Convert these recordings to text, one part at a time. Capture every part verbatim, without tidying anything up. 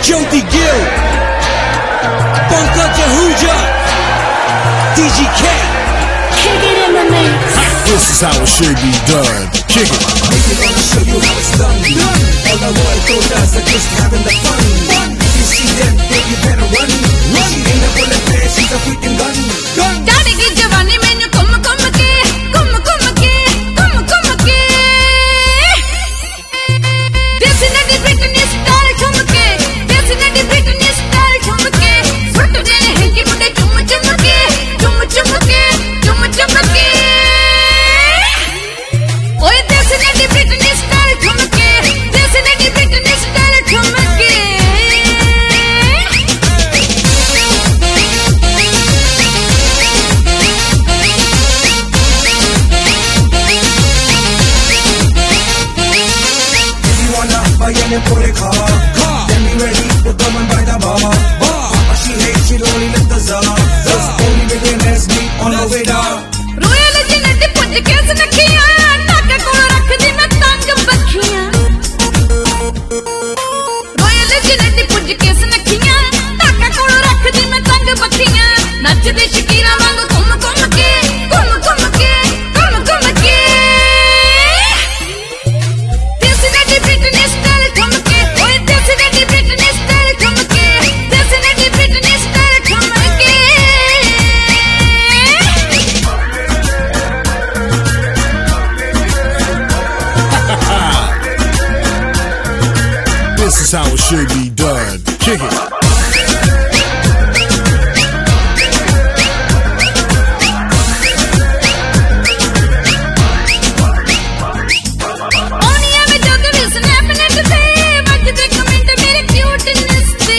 Jyoti Gill, Pankaj Ahuja, D G K. Kick it in the mix. This is how it should be done. Kick it. We're gonna show you how it's done. All the royal soldiers are just having the fun. If you see them, then you better run. Run. She ain't a bullet there, she's a freaking gun. Gun. Daddy की जवानी में new कुम कुम के, कुम कुम के, कुम कुम के. देसी नदी फिटनेस स्टाइल ठुम के, देसी नदी फिटनेस स्टाइल ठुम के. फुट रहे हैं कि मुझे चुम चुम के, चुम चुम के, चुम चुम के. ओए देसी नदी फिटनेस स्टाइल ठुम के, देसी नदी फिटनेस स्टाइल ठुम के. Bayani pure car, then we ready to come and buy the bar. Bar, she hates, she only let the czar. Just only beginners meet on the way down. Royal ji ने टिपट के सनखियां, टाके कोल रख दी मैं तंग बखियां. Royal ji ने टिपट के सनखियां, टाके कोल रख दी मैं तंग बखियां. नचदी शकीरा वांग घुम घुम के, घुम घुम के, घुम घुम के. देसी नदी फिटनेस स्टाइल ठुम के, ओए देसी नदी फिटनेस स्टाइल ठुम के, देसी नदी फिटनेस स्टाइल ठुम के. This is how it should be done. Kick it. ओनिया में जो तुम स्नैपनेट पे बजते कमेंट मेरे क्यूटनेस पे.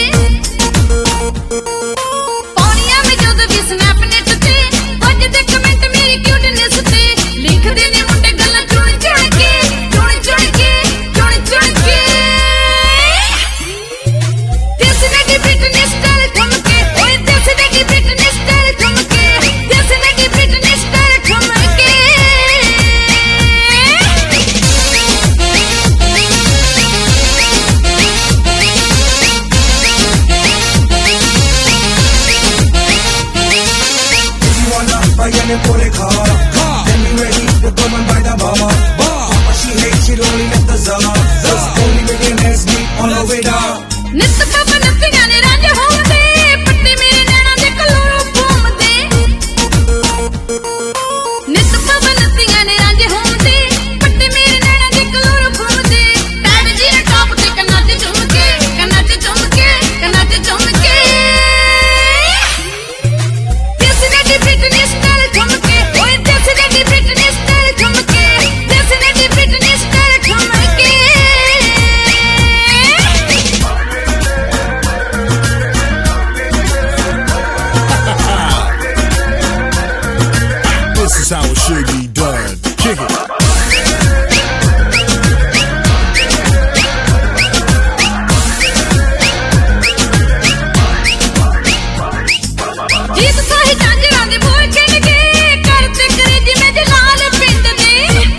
ओनिया में जो तुम स्नैपनेट पे बजते कमेंट मेरे क्यूटनेस पे. लिख देने मुंडे गल्ला चुन चुन के, चुन चुन के, चुन चुन के. देसी नदी फिटनेस स्टाइल ठुम के, ओए देसी नदी फिटनेस स्टाइल ठुम के, देसी नदी फिटनेस स्टाइल ठुम के. If you wanna bayani pure car, then we ready to come and buy the bar. Bar, she hates, she only let the czar. Just only beginners meet on the way down. ਨਿੱਤ ਪਵਨਤੀਆਂ ਨੇ ਰੰਜ ਹੋਂਦੇ, ਪੱਟੇ ਮੇਰੇ ਨੈਣਾਂ ਦੇ chloro ਘੁੰਮਦੇ. ਨਿੱਤ ਪਵਨਤੀਆਂ ਨੇ ਰੰਜ ਹੋਂਦੇ, ਪੱਟੇ ਮੇਰੇ ਨੈਣਾਂ ਦੇ ਕਲੋਰੋ ਘੁੰਮਦੇ. ਟੈਡ ਜੀ ਨੇ ਟੌਪ ਤੇ ਕੰਨਾਂ ਤੇ ਝੁੰਮ ਕੇ, ਕੰਨਾਂ ਤੇ ਝੁੰਮ ਕੇ, ਕੰਨਾਂ ਤੇ ਝੁੰਮ ਕੇ. ਦੇਸੀ ਨਦੀ ਫਿਟਨੈਸ ਸਟਾਈਲ ਝੁੰਮ ਕੇ, ਓਏ ਦੇਸੀ ਨਦੀ ਫਿਟਨੈਸ ਸਟਾਈਲ ਝੁੰਮ ਕੇ, ਦੇਸੀ ਨਦੀ ਫਿਟਨੈਸ ਸਟਾਈਲ ਝੁੰਮ ਕੇ. This is how it should be done. Kick it. Jeet Sahi ਜਾਂਜਰਾਂ ਦੇ ਬੋਲ ਖਿੰਡ ਕੇ, ਕਰਤੇ ਕਰੇ ਜਿਵੇਂ ਜਲਾਲ ਪਿੰਡ ਦੇ.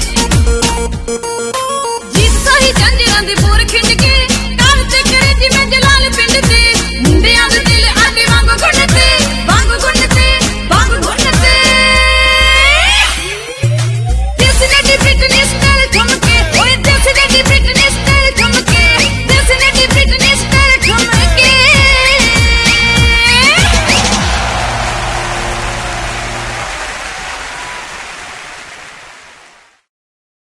ਜੀਤ ਸਾਹੀ ਜਾਂਜਰਾਂ ਦੇ ਬੋਲ ਖਿੰਡ ਕੇ, ਕਰਤੇ ਕਰੇ ਜਿਵੇਂ ਜਲਾਲ ਪਿੰਡ ਦੇ. ਮੁੰਡਿਆਂ ਦੇ ਦਿਲ ਆਟੇ ਵਾਂਗ ਗੁੰਨਤੇ, ਵਾਂਗ ਗੁੰਨਤੇ, ਵਾਂਗ ਗੁੰਨਤੇ. ਦੇਸੀ ਨਦੀ ਫਿਟਨੈਸ